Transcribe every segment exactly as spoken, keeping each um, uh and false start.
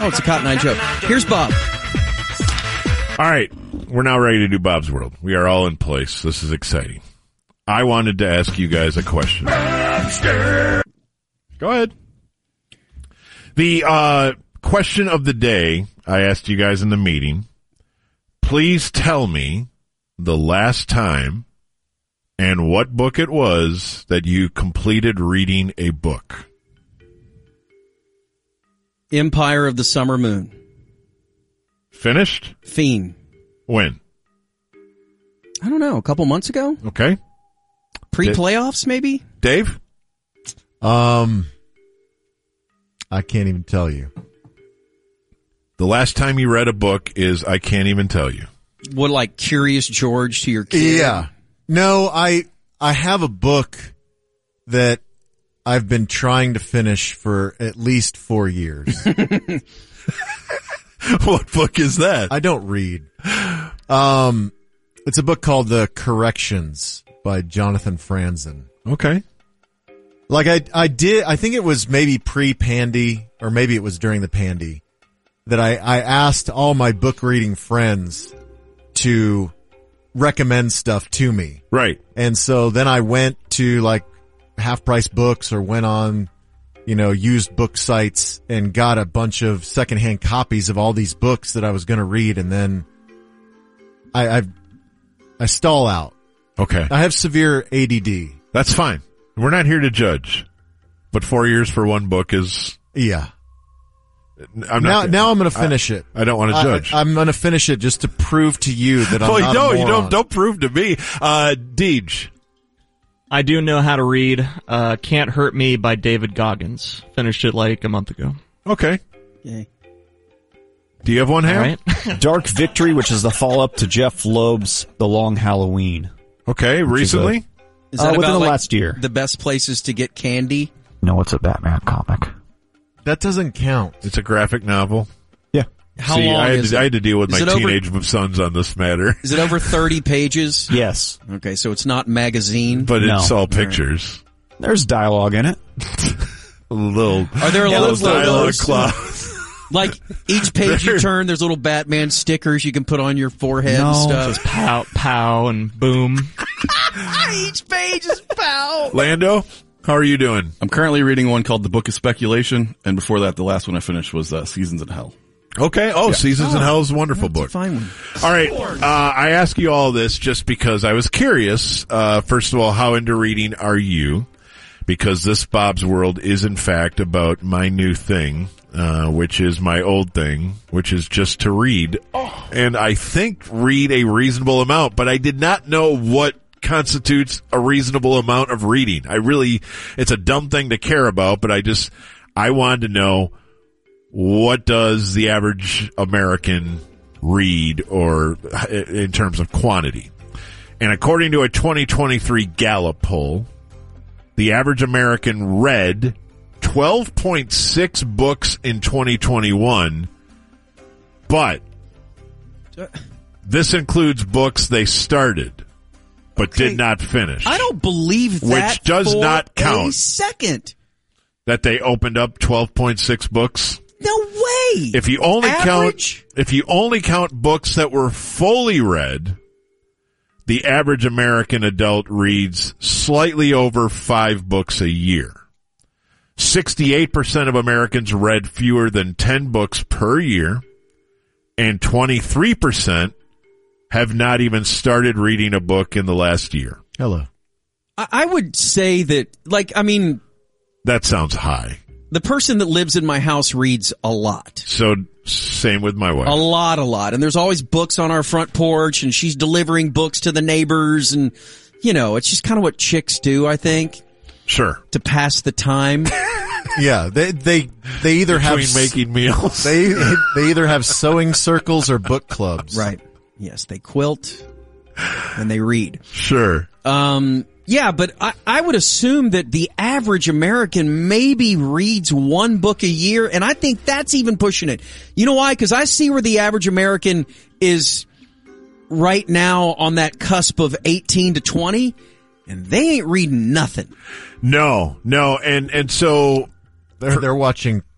Oh, it's a Cotton Eye Joe. Here's Bob. All right, we're now ready to do Bob's World. We are all in place. This is exciting. I wanted to ask you guys a question. Go ahead. The uh, question of the day, I asked you guys in the meeting. Please tell me the last time and what book it was that you completed reading a book. Empire of the Summer Moon. Finished? Fiend. When? I don't know. A couple months ago? Okay. Pre-playoffs, maybe? Dave? Um, I can't even tell you. The last time you read a book is I can't even tell you. What, like Curious George to your kid? Yeah. No, I I have a book that I've been trying to finish for at least four years. What book is that? I don't read. Um, it's a book called The Corrections by Jonathan Franzen. Okay. Like I I did, I think it was maybe pre-Pandy, or maybe it was during the Pandy, that I, I asked all my book reading friends to recommend stuff to me. Right. And so then I went to like Half Price Books or went on, you know, used book sites and got a bunch of secondhand copies of all these books that I was going to read. And then I, I, I stall out. Okay. I have severe A D D. That's fine. We're not here to judge, but four years for one book is. Yeah. I'm now, not, now I'm going to finish I, it. I don't want to judge. I, I'm going to finish it just to prove to you that I'm well, not no, a you moron. don't. Don't prove to me, uh, Deej. I do know how to read. Uh, Can't Hurt Me by David Goggins. Finished it like a month ago. Okay. Okay. Do you have one, Ham? All right. Dark Victory, which is the follow-up to Jeff Loeb's The Long Halloween. Okay, recently? Is that uh, within about, the like, last year. the best places to get candy? No, it's a Batman comic. That doesn't count. It's a graphic novel. Yeah. How See, long I had, is to, it? I had to deal with Is my it over- teenage sons on this matter. Is it over thirty pages? Yes. Okay, so it's not magazine. But it's No. all pictures. There's dialogue in it. A little, Are there a yeah, little those dialogue photos? clause. Like each page you turn, there's little Batman stickers you can put on your forehead No, and stuff. Just pow, pow, and boom. Each page is pow. Lando, how are you doing? I'm currently reading one called The Book of Speculation, and before that, the last one I finished was uh, Seasons in Hell. Okay. Oh, Seasons in Hell is a wonderful book. Fine one. All right. Uh, I ask you all this just because I was curious. Uh, first of all, how into reading are you? Because this Bob's World is, in fact, about my new thing, uh, which is my old thing, which is just to read. And I think read a reasonable amount, but I did not know what constitutes a reasonable amount of reading. I really, it's a dumb thing to care about, but I just, I wanted to know, what does the average American read, or in terms of quantity? And according to a twenty twenty-three Gallup poll, the average American read twelve point six books in twenty twenty-one, but this includes books they started but Okay. did not finish. I don't believe that Which does for not count. a second. That they opened up twelve point six books. No way. If you only Average? count, if you only count books that were fully read, the average American adult reads slightly over five books a year. sixty-eight percent of Americans read fewer than ten books per year, and twenty-three percent have not even started reading a book in the last year. Hello. I, I would say that, like, I mean, That sounds high. the person that lives in my house reads a lot. So, same with my wife. A lot, a lot. And there's always books on our front porch, and she's delivering books to the neighbors, and, you know, it's just kind of what chicks do, I think, Sure. to pass the time. Yeah, they they they either have Between making meals. they they either have sewing circles or book clubs. Right. Yes, they quilt and they read. Sure. Um, yeah, but I, I would assume that the average American maybe reads one book a year, and I think that's even pushing it. You know why? Because I see where the average American is right now on that cusp of eighteen to twenty, and they ain't reading nothing. No, no, and and so They're they're watching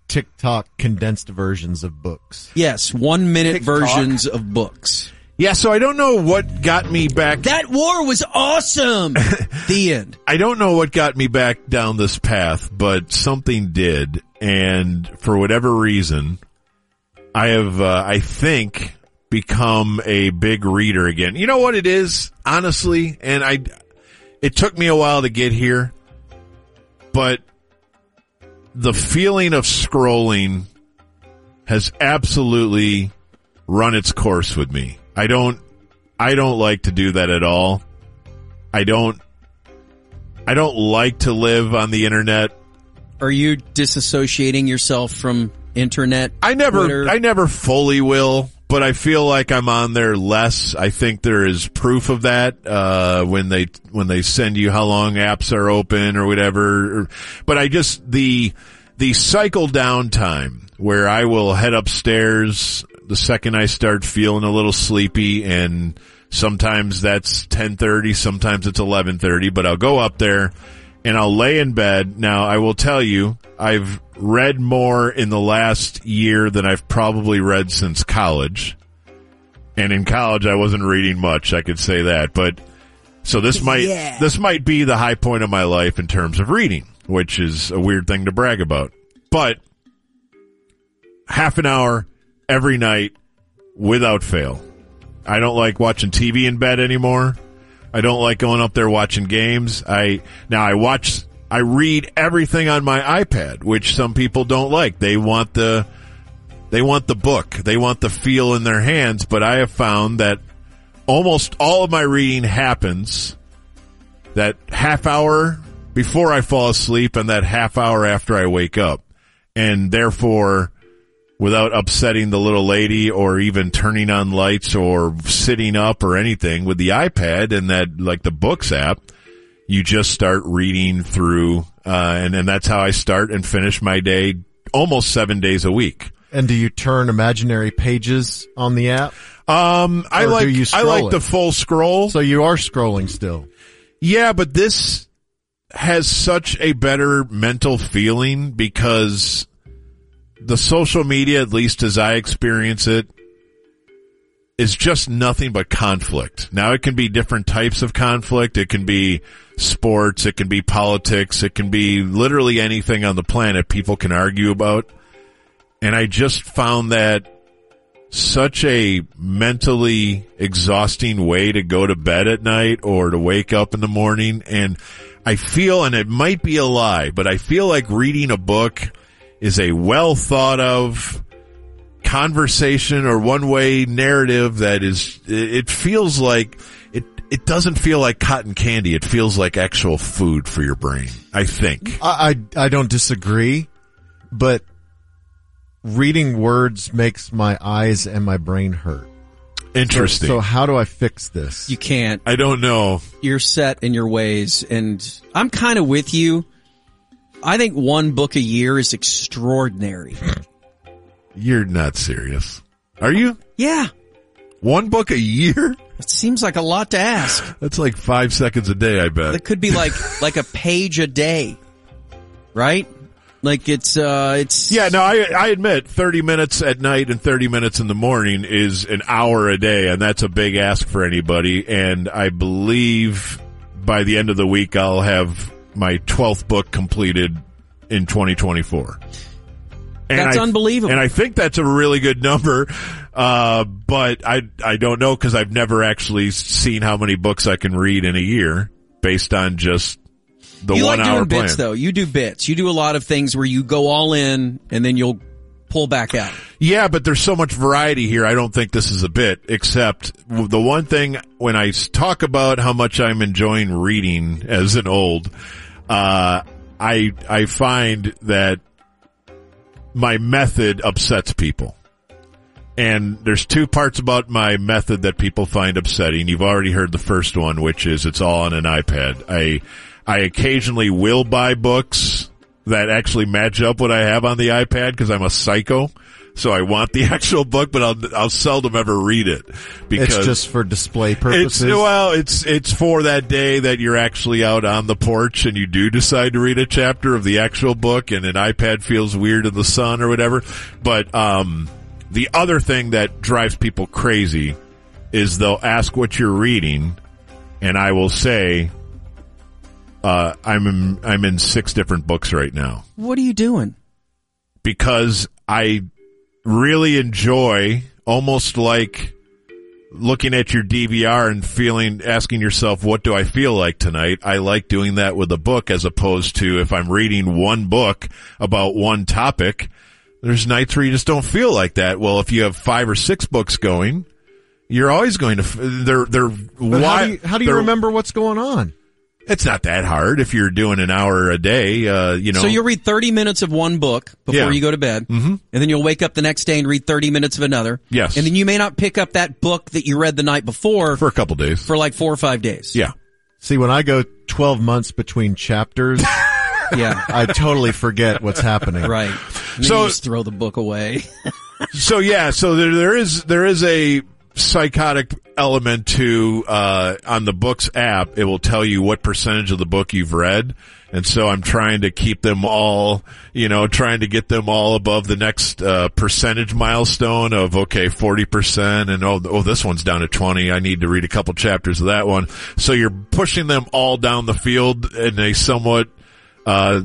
TikTok condensed versions of books. Yes, one minute TikTok? versions of books. Yeah, so I don't know what got me back. That war was awesome. The end. I don't know what got me back down this path, but something did. And for whatever reason, I have, uh, I think, become a big reader again. You know what it is, honestly? And I, it took me a while to get here, but the feeling of scrolling has absolutely run its course with me. I don't, I don't like to do that at all. I don't, I don't like to live on the internet. Are you disassociating yourself from internet? I never, Twitter? I never fully will, but I feel like I'm on there less. I think there is proof of that, uh, when they, when they send you how long apps are open or whatever. But I just, the, the cycle downtime where I will head upstairs the second I start feeling a little sleepy, and sometimes that's ten thirty, sometimes it's eleven thirty, but I'll go up there and I'll lay in bed. Now, I will tell you, I've read more in the last year than I've probably read since college. And in college, I wasn't reading much, I could say that. But, so this might, Yeah. this might be the high point of my life in terms of reading, which is a weird thing to brag about. But, half an hour every night without fail. I don't like watching T V in bed anymore. I don't like going up there watching games. I, now I watch, I read everything on my iPad, which some people don't like. They want the, they want the book. They want the feel in their hands, but I have found that almost all of my reading happens that half hour before I fall asleep and that half hour after I wake up. And therefore, without upsetting the little lady or even turning on lights or sitting up or anything, with the iPad and that, like the Books app, you just start reading through, uh, and, and that's how I start and finish my day almost seven days a week. And do you turn imaginary pages on the app? Um, I Or do like, you I scroll like it? the full scroll. So you are scrolling still. Yeah, but this has such a better mental feeling because the social media, at least as I experience it, is just nothing but conflict. Now, it can be different types of conflict. It can be sports. It can be politics. It can be literally anything on the planet people can argue about. And I just found that such a mentally exhausting way to go to bed at night or to wake up in the morning. And I feel, and it might be a lie, but I feel like reading a book is a well thought of conversation or one way narrative that is, it feels like, it, it doesn't feel like cotton candy. It feels like actual food for your brain, I think. I, I, I don't disagree, but reading words makes my eyes and my brain hurt. Interesting. So, so how do I fix this? You can't. I don't know. You're set in your ways, and I'm kind of with you. I think one book a year is extraordinary. You're not serious. Are you? Yeah. One book a year? It seems like a lot to ask. That's like five seconds a day, I bet. It could be like, like a page a day. Right? Like it's, uh, it's. Yeah, no, I, I admit thirty minutes at night and thirty minutes in the morning is an hour a day, and that's a big ask for anybody. And I believe by the end of the week, I'll have my twelfth book completed in twenty twenty-four. And That's I, unbelievable. And I think that's a really good number. Uh, but I, I don't know because I've never actually seen how many books I can read in a year based on just the you one like hour doing plan. bits though. You do bits. You do a lot of things where you go all in and then you'll pull back out. Yeah, but there's so much variety here. I don't think this is a bit, except the one thing when I talk about how much I'm enjoying reading as an old, uh, I, I find that my method upsets people. And there's two parts about my method that people find upsetting. You've already heard the first one, which is it's all on an iPad. I, I occasionally will buy books that actually match up what I have on the iPad because I'm a psycho. So I want the actual book, but I'll I'll seldom ever read it because it's just for display purposes. It's, well, it's it's for that day that you're actually out on the porch and you do decide to read a chapter of the actual book, and an iPad feels weird in the sun or whatever. But um, the other thing that drives people crazy is they'll ask what you're reading, and I will say, uh, I'm in, I'm in six different books right now. What are you doing? Because I really enjoy, almost like looking at your D V R and feeling, asking yourself, what do I feel like tonight? I like doing that with a book as opposed to if I'm reading one book about one topic. There's nights where you just don't feel like that. Well, if you have five or six books going, you're always going to, they're, they're, but how do you, how do you remember what's going on? It's not that hard if you're doing an hour a day, uh, you know. So you'll read thirty minutes of one book before Yeah. you go to bed, mm-hmm. and then you'll wake up the next day and read thirty minutes of another. Yes. And then you may not pick up that book that you read the night before For a couple days. for like four or five days. Yeah. See, when I go twelve months between chapters, Yeah. I totally forget what's happening. Right. And So- you just throw the book away. So yeah, so there, there is, there is a psychotic element to, uh, on the books app. It will tell you what percentage of the book you've read. And so I'm trying to keep them all, you know, trying to get them all above the next, uh, percentage milestone of, okay, forty percent. And oh, oh, this one's down to twenty. I need to read a couple chapters of that one. So you're pushing them all down the field in a somewhat, uh,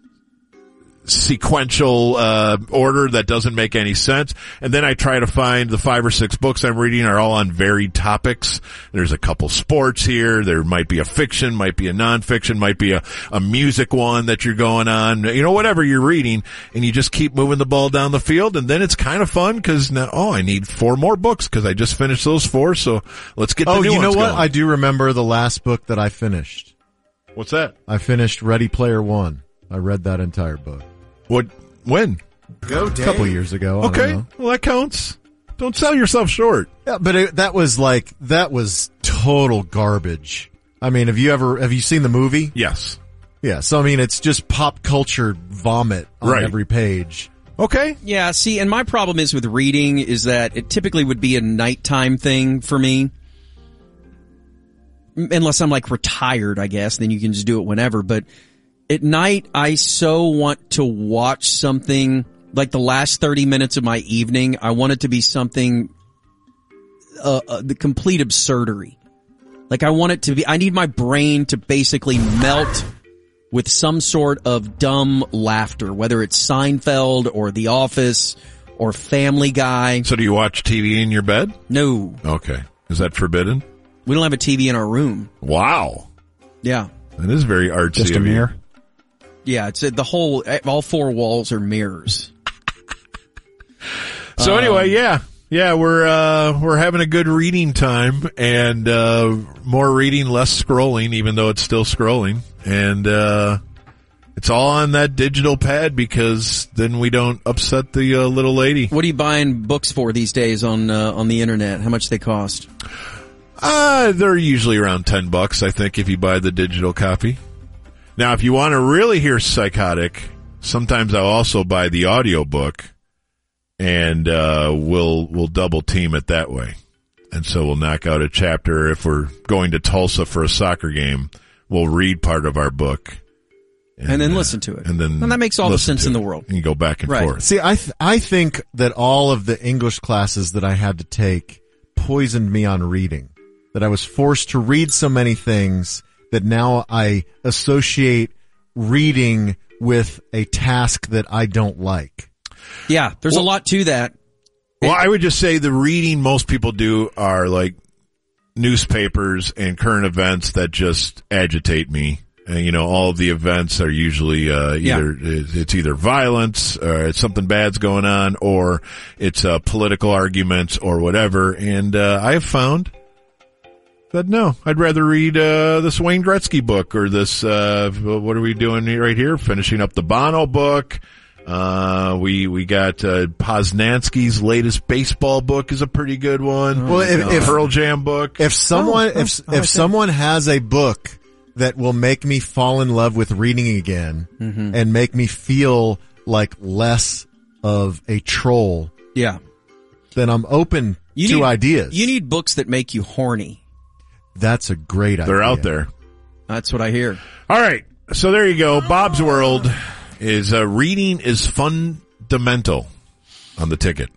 sequential uh order that doesn't make any sense. And then I try to find the five or six books I'm reading are all on varied topics. There's a couple sports here. There might be a fiction, might be a nonfiction, might be a, a music one that you're going on, you know, whatever you're reading, and you just keep moving the ball down the field. And then it's kind of fun because now, oh, I need four more books because I just finished those four. So let's get the Oh, new you know ones what? going. I do remember the last book that I finished. What's that? I finished Ready Player One. I read that entire book. What? When? A couple years ago. I don't Okay. know. Well, that counts. Don't sell yourself short. Yeah, but it, that was like, that was total garbage. I mean, have you ever, have you seen the movie? Yes. Yeah, so I mean, it's just pop culture vomit on Right. every page. Okay. Yeah, see, and my problem is with reading is that it typically would be a nighttime thing for me. M- Unless I'm like retired, I guess, then you can just do it whenever. But at night, I so want to watch something, like the last thirty minutes of my evening, I want it to be something, uh, uh the complete absurdery. Like I want it to be, I need my brain to basically melt with some sort of dumb laughter, whether it's Seinfeld or The Office or Family Guy. So do you watch T V in your bed? No, Okay. Is that forbidden? we don't have a T V in our room. Wow. Yeah. That is very artsy. Just a of you. mirror. Yeah, it's uh, the whole, all four walls are mirrors. So Um, anyway, yeah. Yeah, we're, uh, we're having a good reading time and, uh, more reading, less scrolling, even though it's still scrolling. And, uh, it's all on that digital pad because then we don't upset the uh, little lady. What are you buying books for these days on, uh, on the internet? How much they cost? Uh, they're usually around ten bucks, I think, if you buy the digital copy. Now, if you want to really hear psychotic, sometimes I'll also buy the audio book, and uh, we'll we'll double team it that way. And so we'll knock out a chapter. If we're going to Tulsa for a soccer game, we'll read part of our book. And, then listen to it. And then And that makes all the listen sense to in the it. world. And you go back and Right. forth. See, I th- I think that all of the English classes that I had to take poisoned me on reading. That I was forced to read so many things that now I associate reading with a task that I don't like. Yeah, there's a lot to that. Well, I would just say the reading most people do are like newspapers and current events that just agitate me. And, you know, all of the events are usually uh, either it's either violence, or it's something bad's going on, or it's uh, political arguments or whatever. And uh, I have found that no, I'd rather read uh, this Wayne Gretzky book or this. Uh, what are we doing right here? Finishing up the Bono book. Uh, we, we got, uh, Poznansky's latest baseball book is a pretty good one. Well, if- if- Pearl Jam book. If someone, Oh, if, oh, I if see. someone has a book that will make me fall in love with reading again Mm-hmm. and make me feel like less of a troll, Yeah. then I'm open You to need, ideas. You need books that make you horny. That's a great idea. They're out there. That's what I hear. All right. So there you go. Bob's World is uh, reading is fundamental on the ticket.